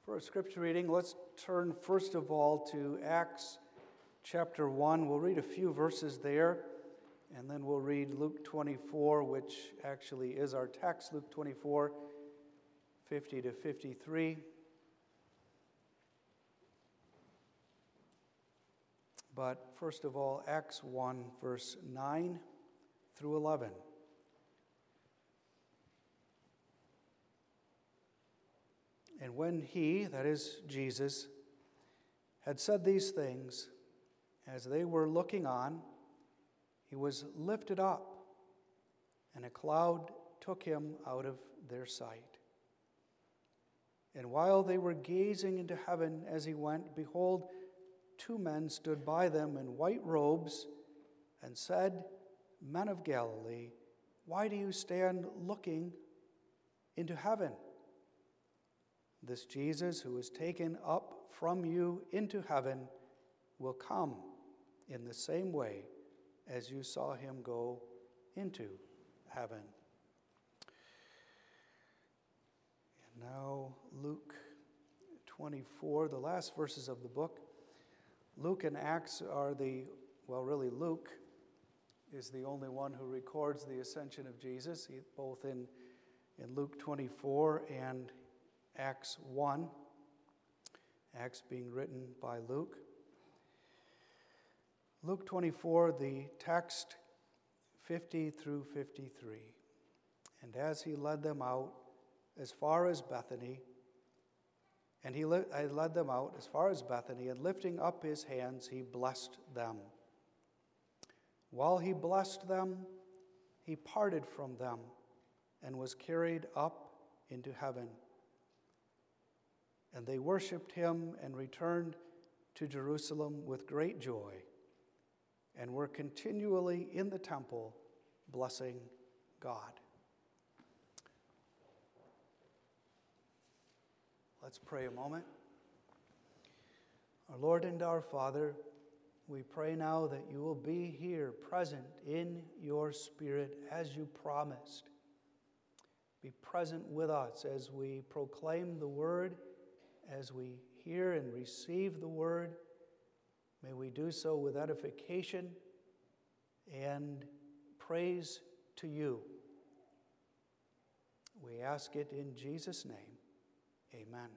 For a scripture reading, let's turn first of all to Acts chapter 1. We'll read a few verses there, and then we'll read Luke 24, which actually is our text, Luke 24, 50 to 53. But first of all, Acts 1, verse 9 through 11. And when he, that is Jesus, had said these things, as they were looking on, he was lifted up, and a cloud took him out of their sight. And while they were gazing into heaven as he went, behold, two men stood by them in white robes and said, Men of Galilee, why do you stand looking into heaven? This Jesus who was taken up from you into heaven will come in the same way as you saw him go into heaven. And now Luke 24, the last verses of the book. Luke and Acts are really Luke is the only one who records the ascension of Jesus, both in Luke 24 and Acts 1, Acts being written by Luke. Luke 24, the text 50 through 53. And as he led them out as far as Bethany, and lifting up his hands, he blessed them. While he blessed them, he parted from them and was carried up into heaven. And they worshipped him and returned to Jerusalem with great joy, and were continually in the temple blessing God. Let's pray a moment. Our Lord and our Father, we pray now that you will be here present in your Spirit as you promised. Be present with us as we proclaim the word, as we hear and receive the word. May we do so with edification and praise to you. We ask it in Jesus' name. Amen.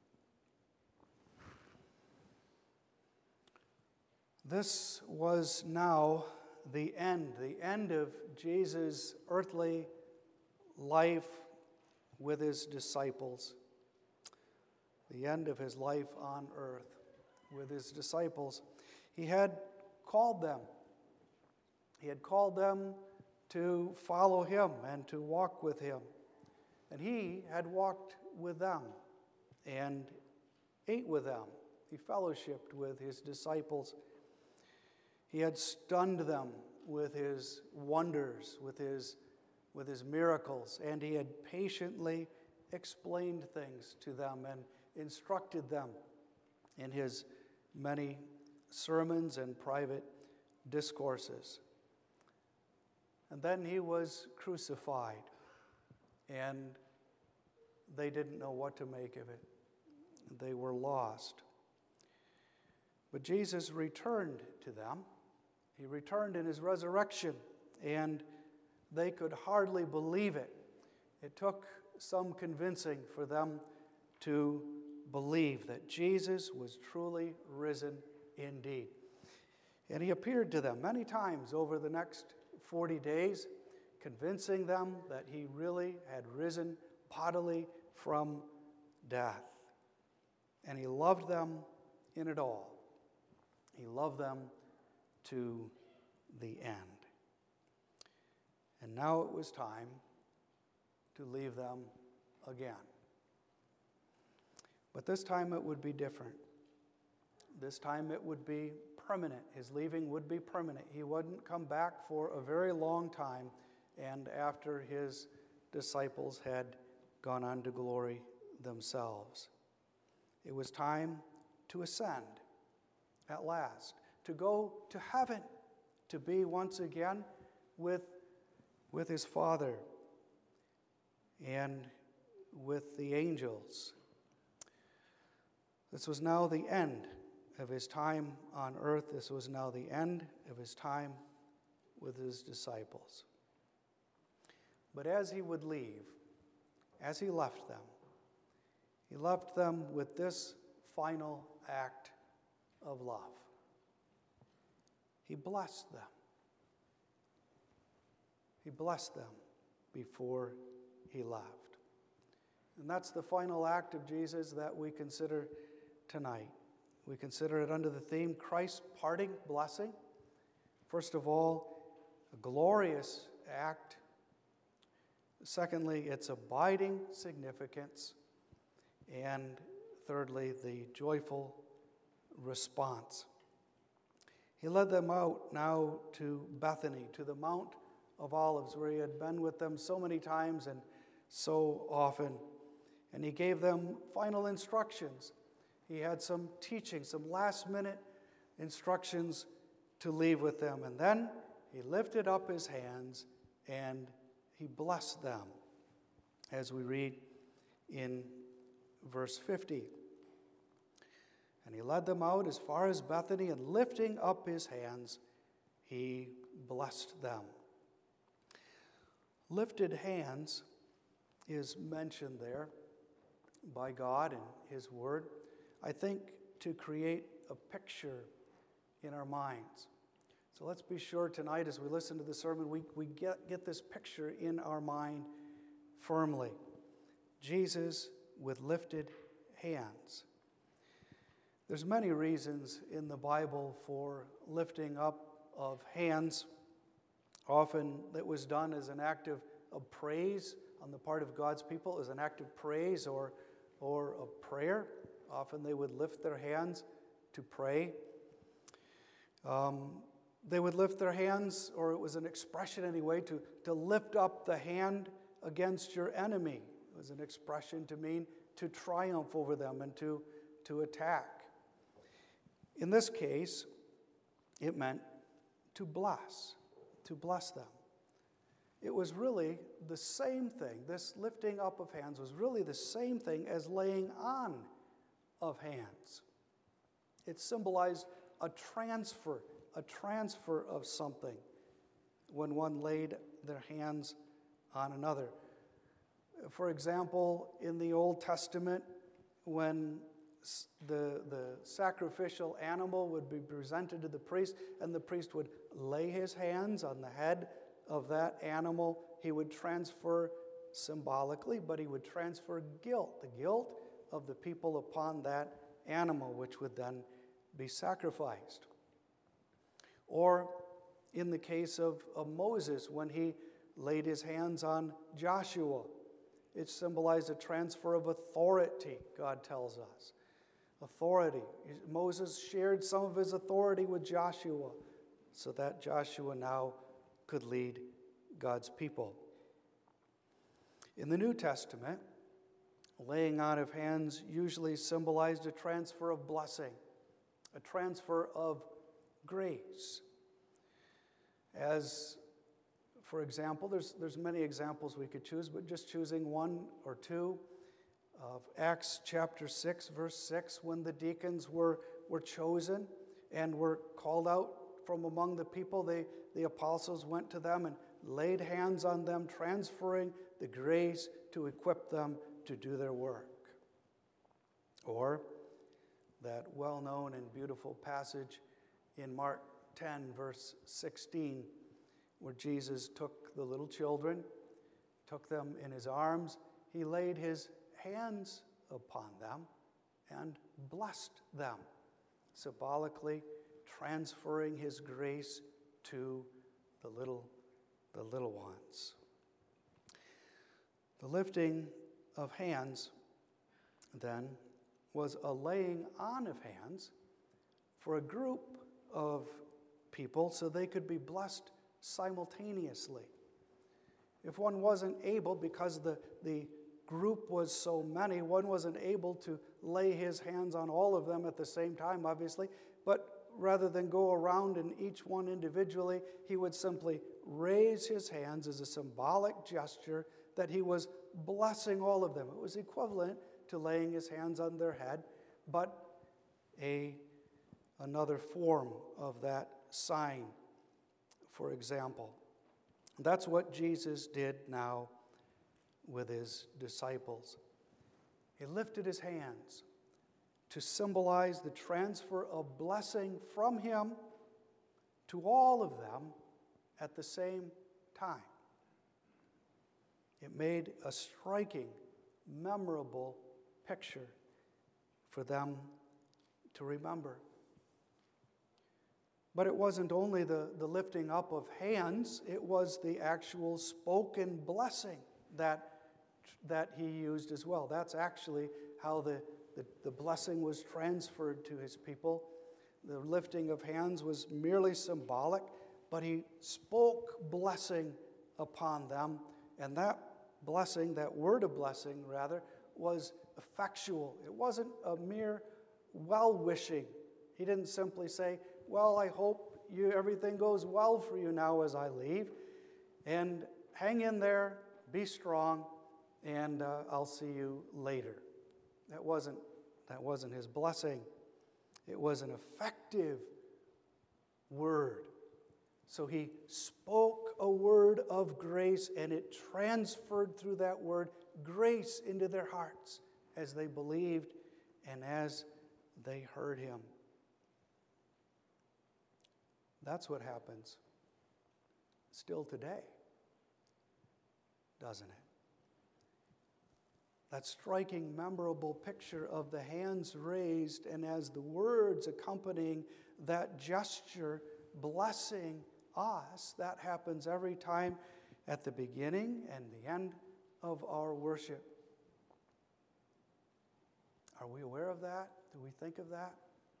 This was now the end of Jesus' earthly life with his disciples. The end of his life on earth with his disciples. He had called them. He had called them to follow him and to walk with him. And he had walked with them and ate with them. He fellowshiped with his disciples. He had stunned them with his wonders, with his miracles, and he had patiently explained things to them and instructed them in his many sermons and private discourses. And then he was crucified, and they didn't know what to make of it. They were lost. But Jesus returned to them. He returned in his resurrection, and they could hardly believe it. It took some convincing for them to believe that Jesus was truly risen indeed. And he appeared to them many times over the next 40 days, convincing them that he really had risen bodily from death. And he loved them in it all. He loved them to the end. And now it was time to leave them again. But this time it would be different. This time it would be permanent. His leaving would be permanent. He wouldn't come back for a very long time, and after his disciples had gone on to glory themselves. It was time to ascend at last, to go to heaven, to be once again with his Father and with the angels. This was now the end of his time on earth. This was now the end of his time with his disciples. But as he would leave, as he left them with this final act of love. He blessed them. He blessed them before he left. And that's the final act of Jesus that we consider tonight. We consider it under the theme, Christ's parting blessing. First of all, a glorious act. Secondly, its abiding significance. And thirdly, the joyful response. He led them out now to Bethany, to the Mount of Olives, where he had been with them so many times and so often. And he gave them final instructions. He had some teaching, some last-minute instructions to leave with them. And then he lifted up his hands and he blessed them, as we read in verse 50. And he led them out as far as Bethany, and lifting up his hands, he blessed them. Lifted hands is mentioned there by God in his word, I think, to create a picture in our minds. So let's be sure tonight as we listen to the sermon, we get this picture in our mind firmly. Jesus with lifted hands. There's many reasons in the Bible for lifting up of hands. Often it was done as an act of praise on the part of God's people, as an act of praise or of prayer. Often they would lift their hands to pray. They would lift their hands, or it was an expression anyway, to lift up the hand against your enemy. It was an expression to mean to triumph over them and to attack. In this case, it meant to bless them. It was really the same thing. This lifting up of hands was really the same thing as laying on of hands. It symbolized a transfer of something when one laid their hands on another. For example, in the Old Testament, when the sacrificial animal would be presented to the priest, and the priest would lay his hands on the head of that animal, he would transfer symbolically, but he would transfer guilt, the guilt of the people upon that animal, which would then be sacrificed. Or in the case of Moses, when he laid his hands on Joshua, it symbolized a transfer of authority, God tells us. Authority. Moses shared some of his authority with Joshua so that Joshua now could lead God's people. In the New Testament, laying on of hands usually symbolized a transfer of blessing, a transfer of grace. As, for example, there's many examples we could choose, but just choosing one or two of Acts chapter 6, verse 6, when the deacons were chosen and were called out from among the people, the apostles went to them and laid hands on them, transferring the grace to equip them to do their work. Or that well-known and beautiful passage in Mark 10, verse 16, where Jesus took the little children, took them in his arms, he laid his hands upon them and blessed them, symbolically transferring his grace to the little ones. The lifting of hands, then, was a laying on of hands for a group of people so they could be blessed simultaneously. If one wasn't able, because the group was so many, one wasn't able to lay his hands on all of them at the same time, obviously, but rather than go around in each one individually, he would simply raise his hands as a symbolic gesture that he was blessing all of them. It was equivalent to laying his hands on their head but another form of that sign, for example. That's what Jesus did now with his disciples. He lifted his hands to symbolize the transfer of blessing from him to all of them at the same time. It made a striking, memorable picture for them to remember. But it wasn't only the lifting up of hands, it was the actual spoken blessing that he used as well. That's actually how the blessing was transferred to his people. The lifting of hands was merely symbolic, but he spoke blessing upon them, and that blessing, that word of blessing rather, was effectual. It wasn't a mere well-wishing. He didn't simply say, well, I hope everything goes well for you now as I leave, and hang in there, be strong, and I'll see you later. That wasn't his blessing. It was an effective word. So he spoke a word of grace, and it transferred through that word grace into their hearts as they believed and as they heard him. That's what happens still today, doesn't it? That striking, memorable picture of the hands raised, and as the words accompanying that gesture, blessing us, that happens every time at the beginning and the end of our worship. Are we aware of that? Do we think of that?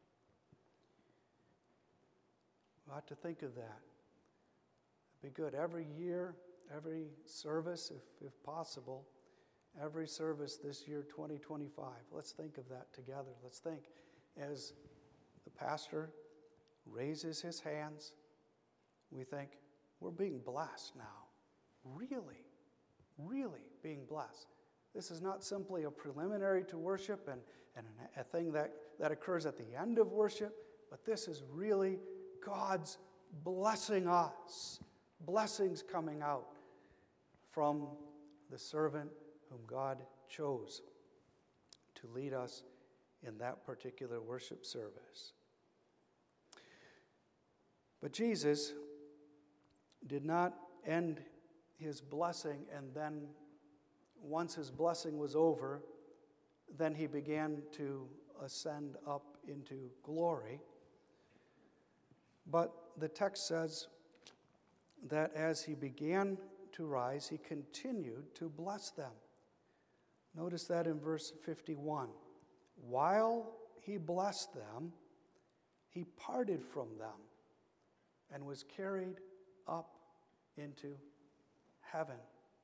We ought to think of that. It'd be good every year, every service, if possible, every service this year, 2025. Let's think of that together. Let's think as the pastor raises his hands, we think, we're being blessed now. Really, really being blessed. This is not simply a preliminary to worship and a thing that occurs at the end of worship, but this is really God's blessing us. Blessings coming out from the servant whom God chose to lead us in that particular worship service. But Jesus did not end his blessing, and then once his blessing was over, then he began to ascend up into glory. But the text says that as he began to rise, he continued to bless them. Notice that in verse 51. While he blessed them, he parted from them and was carried up into heaven.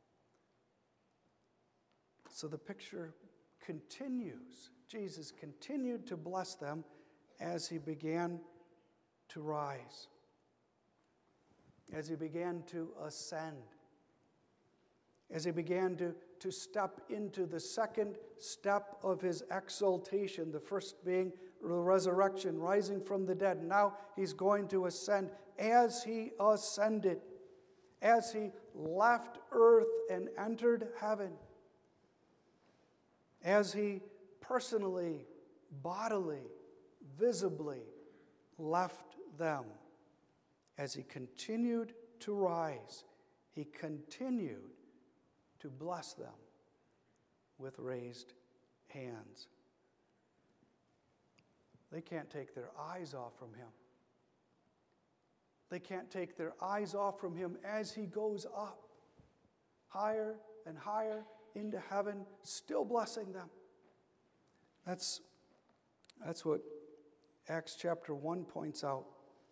So the picture continues. Jesus continued to bless them as he began to rise, as he began to ascend, as he began to step into the second step of his exaltation, the first being the resurrection, rising from the dead. Now he's going to ascend. As he ascended, as he left earth and entered heaven, as he personally, bodily, visibly left them, as he continued to rise, he continued to bless them with raised hands. They can't take their eyes off from him. They can't take their eyes off from him as he goes up higher and higher into heaven, still blessing them. That's what Acts chapter 1 points out.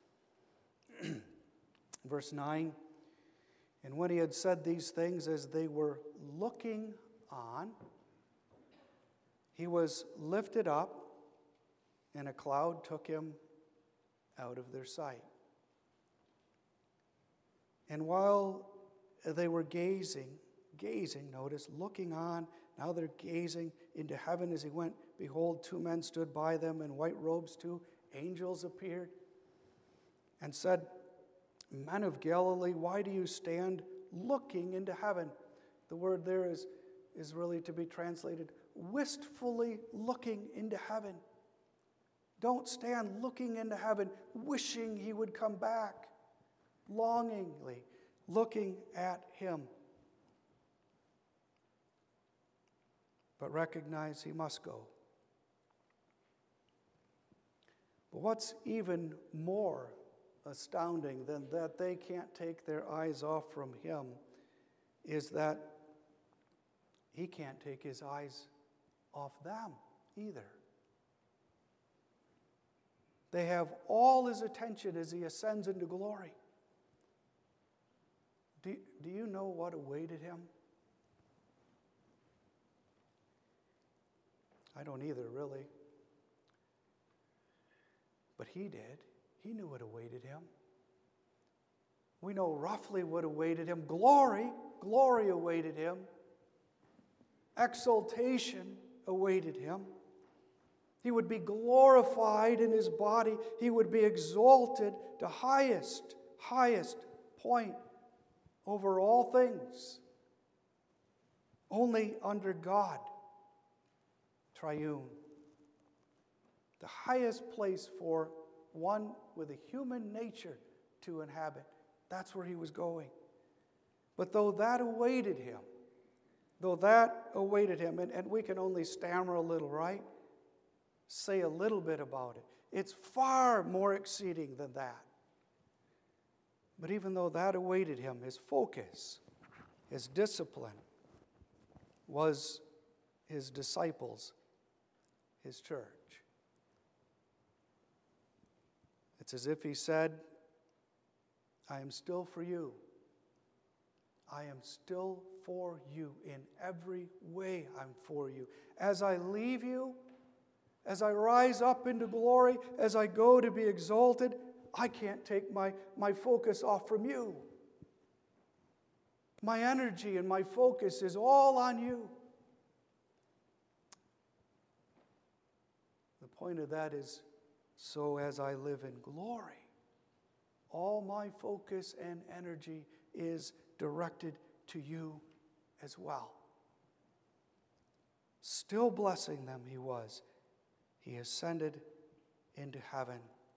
Verse 9, and when he had said these things, as they were looking on, he was lifted up, and a cloud took him out of their sight. And while they were gazing, notice, looking on, now they're gazing into heaven as he went behold, two men stood by them in white robes. Two angels appeared and said, Men of Galilee, why do you stand looking into heaven? The word there is really to be translated, wistfully looking into heaven. Don't stand looking into heaven, wishing he would come back, longingly looking at him. But recognize he must go. But what's even more astounding than that they can't take their eyes off from him is that he can't take his eyes off them either. They have all his attention as he ascends into glory. Do you know what awaited him? I don't either, really. But he did. He knew what awaited him. We know roughly what awaited him. Glory awaited him. Exaltation awaited him. He would be glorified in his body. He would be exalted to highest point over all things. Only under God, triune. The highest place for one with a human nature to inhabit. That's where he was going. But though that awaited him, and we can only stammer a little, right? Say a little bit about it. It's far more exceeding than that. But even though that awaited him, his focus, his discipline was his disciples, his church. It's as if he said, I am still for you. I am still for you. In every way, I'm for you. As I leave you, as I rise up into glory, as I go to be exalted, I can't take my focus off from you. My energy and my focus is all on you. The point of that is, so as I live in glory, all my focus and energy is directed to you as well. Still blessing them, he was. He ascended into heaven.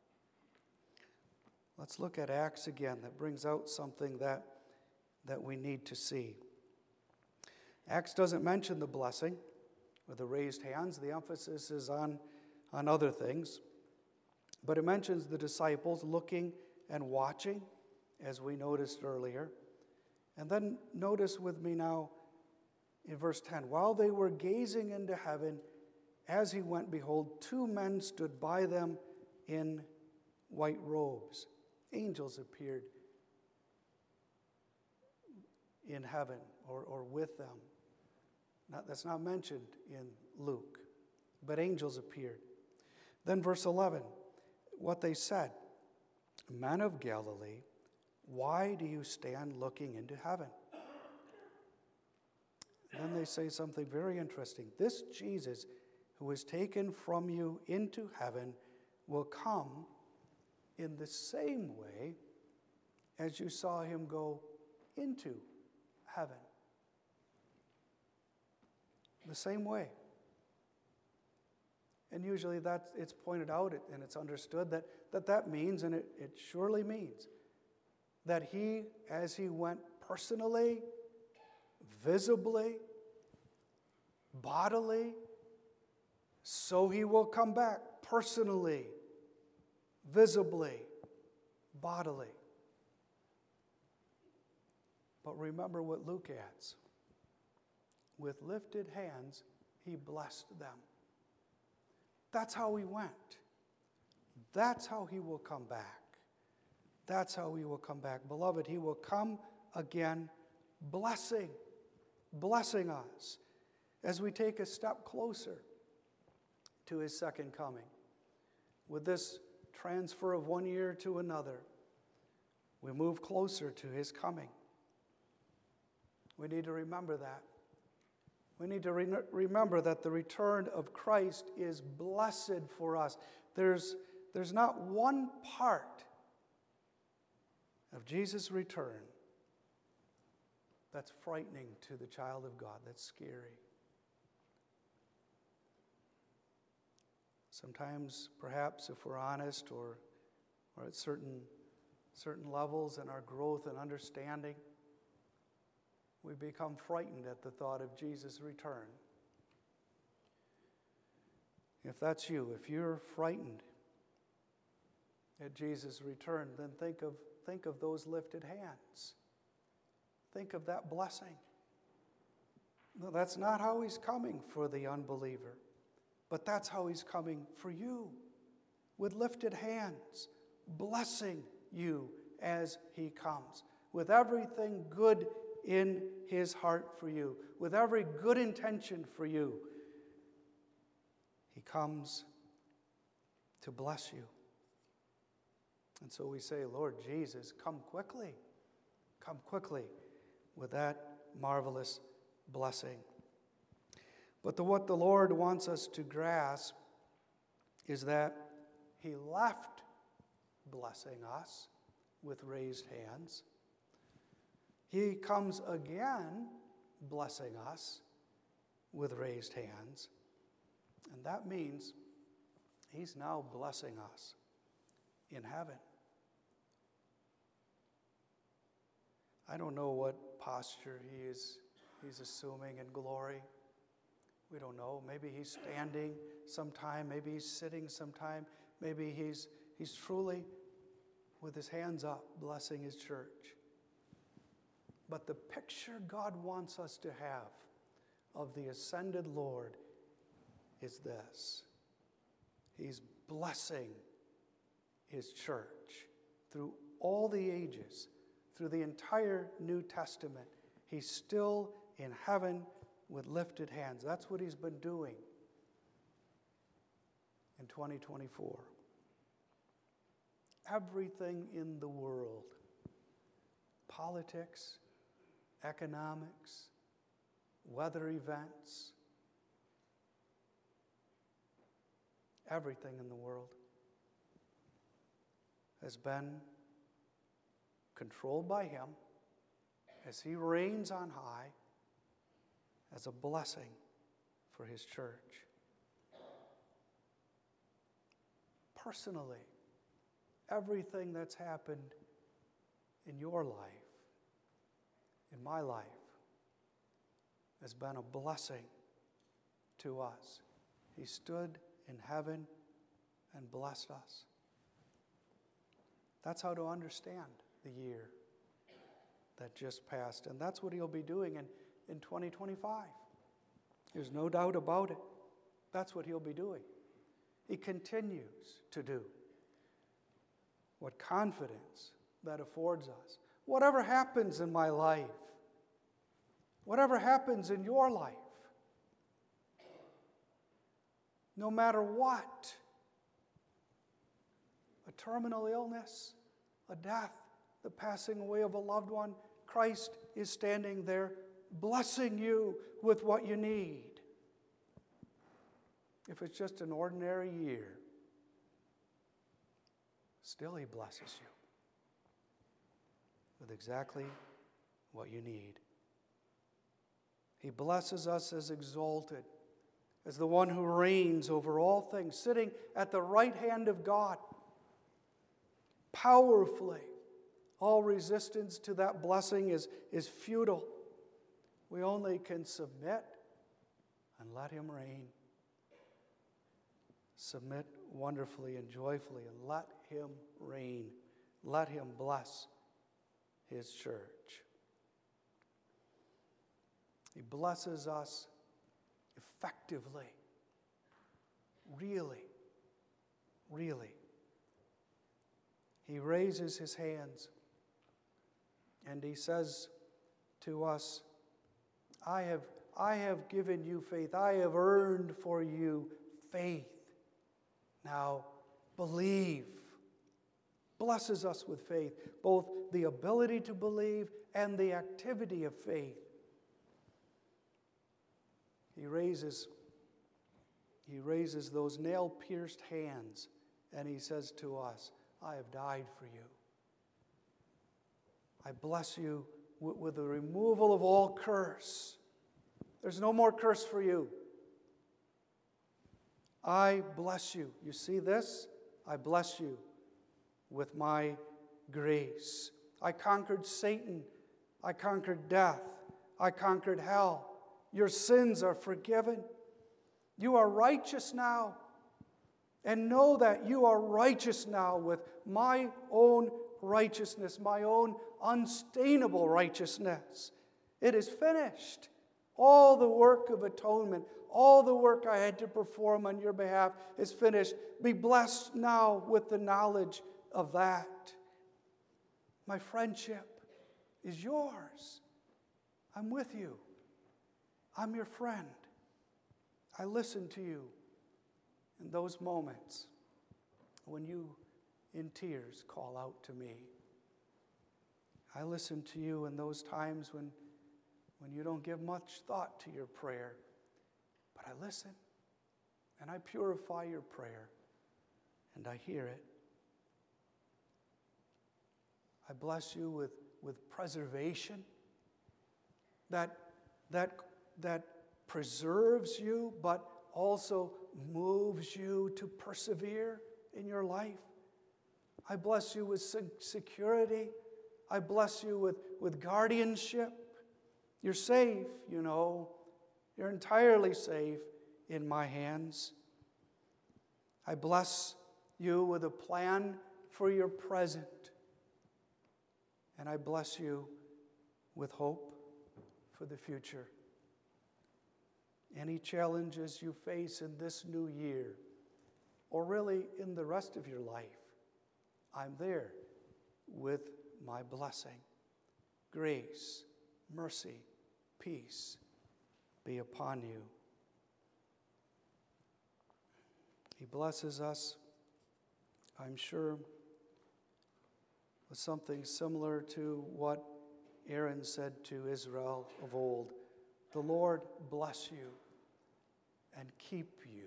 Let's look at Acts again. That brings out something that we need to see. Acts doesn't mention the blessing or the raised hands. The emphasis is on other things. But it mentions the disciples looking and watching, as we noticed earlier. And then notice with me now in verse 10, while they were gazing into heaven, as he went, behold, two men stood by them in white robes. Angels appeared in heaven or with them. That's not mentioned in Luke, but angels appeared. Then verse 11, what they said, Men of Galilee, why do you stand looking into heaven? And then they say something very interesting. This Jesus who was taken from you into heaven will come in the same way as you saw him go into heaven. The same way. And usually it's pointed out and it's understood that means, and it surely means, that he, as he went personally, visibly, bodily, so he will come back personally, visibly, bodily. But remember what Luke adds. With lifted hands, he blessed them. That's how he went. That's how he will come back. That's how he will come back. Beloved, he will come again blessing us as we take a step closer to his second coming. With this transfer of 1 year to another, we move closer to his coming. We need to remember that. We need to remember that the return of Christ is blessed for us. There's not one part of Jesus' return that's frightening to the child of God, that's scary. Sometimes, perhaps, if we're honest or at certain levels in our growth and understanding, we become frightened at the thought of Jesus' return. If that's you, if you're frightened at Jesus' return, then think of those lifted hands. Think of that blessing. No, that's not how he's coming for the unbeliever, but that's how he's coming for you, with lifted hands, blessing you as he comes, with everything good in his heart for you, with every good intention for you. He comes to bless you. And so we say, Lord Jesus, come quickly with that marvelous blessing. But what the Lord wants us to grasp is that he left blessing us with raised hands. He comes again blessing us with raised hands. And that means he's now blessing us in heaven. I don't know what posture he's assuming in glory. We don't know. Maybe he's standing sometime. Maybe he's sitting sometime. Maybe he's truly with his hands up blessing his church. But the picture God wants us to have of the ascended Lord is this. He's blessing his church through all the ages, through the entire New Testament. He's still in heaven with lifted hands. That's what he's been doing in 2024. Everything in the world, politics, economics, weather events, everything in the world has been controlled by him as he reigns on high as a blessing for his church. Personally, everything that's happened in your life, in my life, has been a blessing to us. He stood in heaven and blessed us. That's how to understand the year that just passed. And that's what he'll be doing in 2025. There's no doubt about it. That's what he'll be doing. He continues to do. What confidence that affords us. Whatever happens in my life, whatever happens in your life, no matter what, a terminal illness, a death, the passing away of a loved one, Christ is standing there blessing you with what you need. If it's just an ordinary year, still he blesses you with exactly what you need. He blesses us as exalted, as the one who reigns over all things, sitting at the right hand of God, powerfully. All resistance to that blessing is futile. We only can submit and let him reign. Submit wonderfully and joyfully and let him reign. Let him bless his church. He blesses us effectively. Really. He raises his hands and he says to us, I have given you faith. I have earned for you faith. Now believe. Blesses us with faith, both the ability to believe and the activity of faith. He raises those nail-pierced hands, and he says to us, I have died for you. I bless you with the removal of all curse. There's no more curse for you. I bless you. You see this? I bless you with my grace. I conquered Satan. I conquered death. I conquered hell. Your sins are forgiven. You are righteous now. And know that you are righteous now with my own righteousness, my own unstainable righteousness. It is finished. All the work of atonement, all the work I had to perform on your behalf is finished. Be blessed now with the knowledge of that. My friendship is yours. I'm with you. I'm your friend. I listen to you in those moments when you, in tears, call out to me. I listen to you in those times when you don't give much thought to your prayer. But I listen, and I purify your prayer, and I hear it. I bless you with preservation that preserves you, but also moves you to persevere in your life. I bless you with security. I bless you with guardianship. You're safe, you know. You're entirely safe in my hands. I bless you with a plan for your present. And I bless you with hope for the future. Any challenges you face in this new year, or really in the rest of your life, I'm there with my blessing. Grace, mercy, peace be upon you. He blesses us, I'm sure, with something similar to what Aaron said to Israel of old. The Lord bless you and keep you.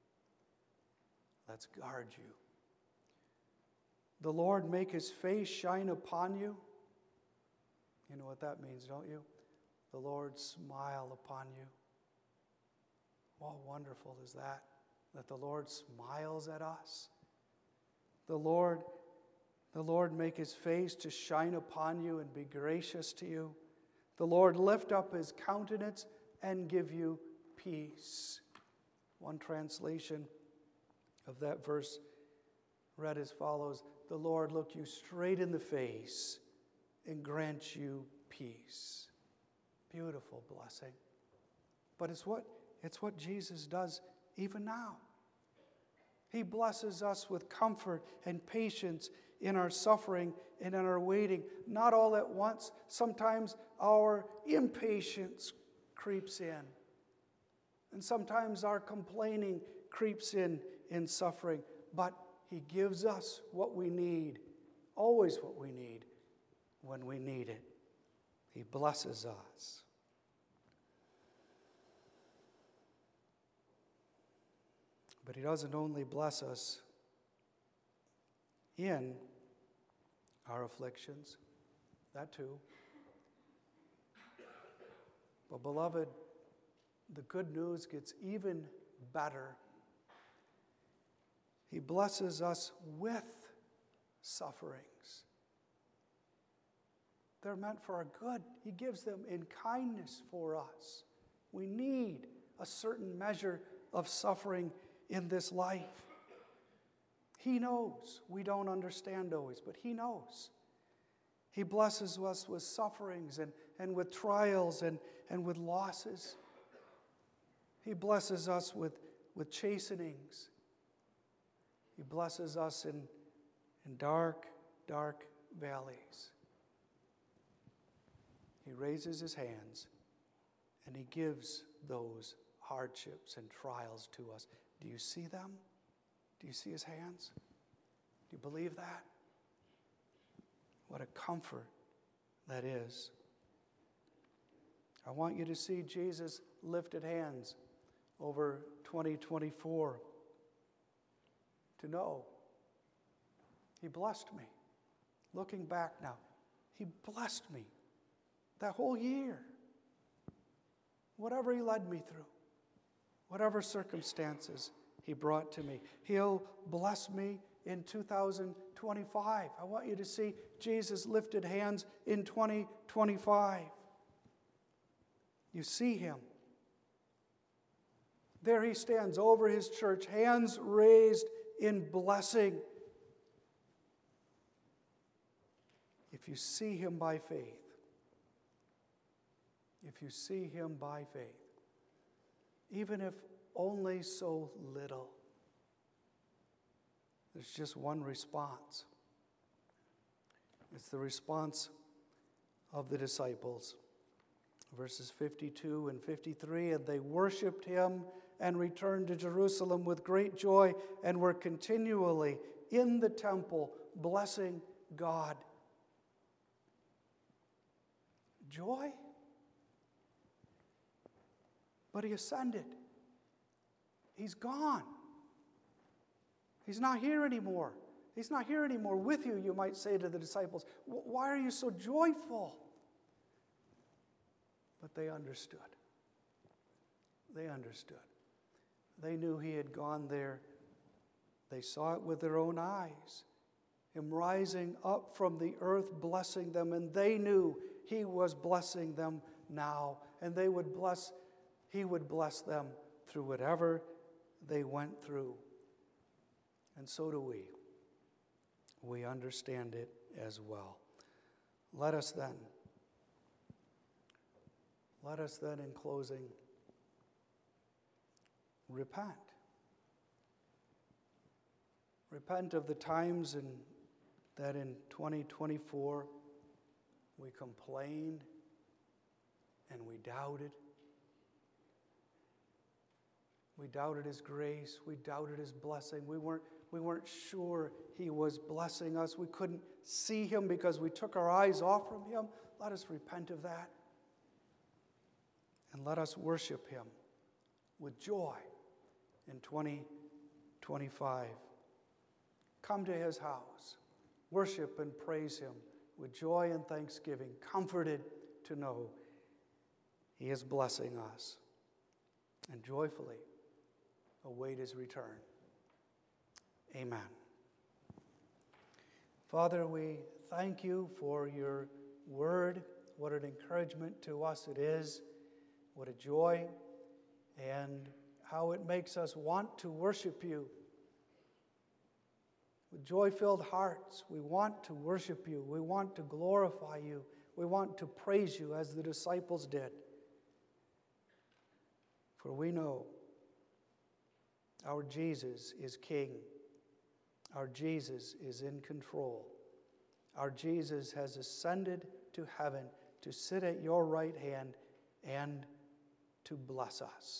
Let's guard you. The Lord make his face shine upon you. You know what that means, don't you? The Lord smile upon you. How wonderful is that the Lord smiles at us? The Lord make his face to shine upon you and be gracious to you. The Lord lift up his countenance and give you peace. One translation of that verse read as follows: the Lord look you straight in the face and grant you peace. Beautiful blessing. But it's what Jesus does even now. He blesses us with comfort and patience in our suffering and in our waiting, not all at once. Sometimes our impatience creeps in. And sometimes our complaining creeps in suffering. But he gives us what we need, always what we need, when we need it. He blesses us. But he doesn't only bless us in our afflictions, that too. But beloved, the good news gets even better. He blesses us with sufferings. They're meant for our good. He gives them in kindness for us. We need a certain measure of suffering in this life. He knows. We don't understand always, but he knows. He blesses us with sufferings and with trials and with losses. He blesses us with chastenings. He blesses us in dark, dark valleys. He raises his hands and he gives those hardships and trials to us. Do you see them? Do you see his hands? Do you believe that? What a comfort that is. I want you to see Jesus lifted hands over 2024 to know He blessed me. Looking back now, He blessed me that whole year. Whatever He led me through, whatever circumstances He brought to me, He'll bless me in 2025. I want you to see Jesus' lifted hands in 2025. You see Him. There He stands over His church, hands raised in blessing. If you see Him by faith, if you see Him by faith, even if only so little, there's just one response. It's the response of the disciples. Verses 52 and 53, and they worshiped Him and returned to Jerusalem with great joy and were continually in the temple blessing God. Joy? But He ascended. He's gone. He's not here anymore. He's not here anymore with you, you might say to the disciples. Why are you so joyful? But they understood. They understood. They knew He had gone there. They saw it with their own eyes. Him rising up from the earth, blessing them, and they knew He was blessing them now. And He would bless them through whatever they went through. And so do we. We understand it as well. Let us then in closing repent. Repent of the times that in 2024 we complained and we doubted. We doubted His grace. We doubted His blessing. We weren't sure He was blessing us. We couldn't see Him because we took our eyes off from Him. Let us repent of that. And let us worship Him with joy in 2025. Come to His house. Worship and praise Him with joy and thanksgiving, comforted to know He is blessing us. And joyfully await His return. Amen. Father, we thank You for Your word. What an encouragement to us it is. What a joy, and how it makes us want to worship You. With joy-filled hearts, we want to worship You. We want to glorify You. We want to praise You as the disciples did. For we know our Jesus is King. Our Jesus is in control. Our Jesus has ascended to heaven to sit at Your right hand and to bless us.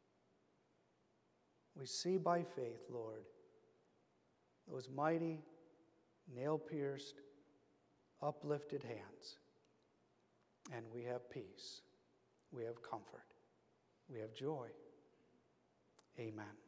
We see by faith, Lord, those mighty, nail-pierced, uplifted hands. And we have peace. We have comfort. We have joy. Amen.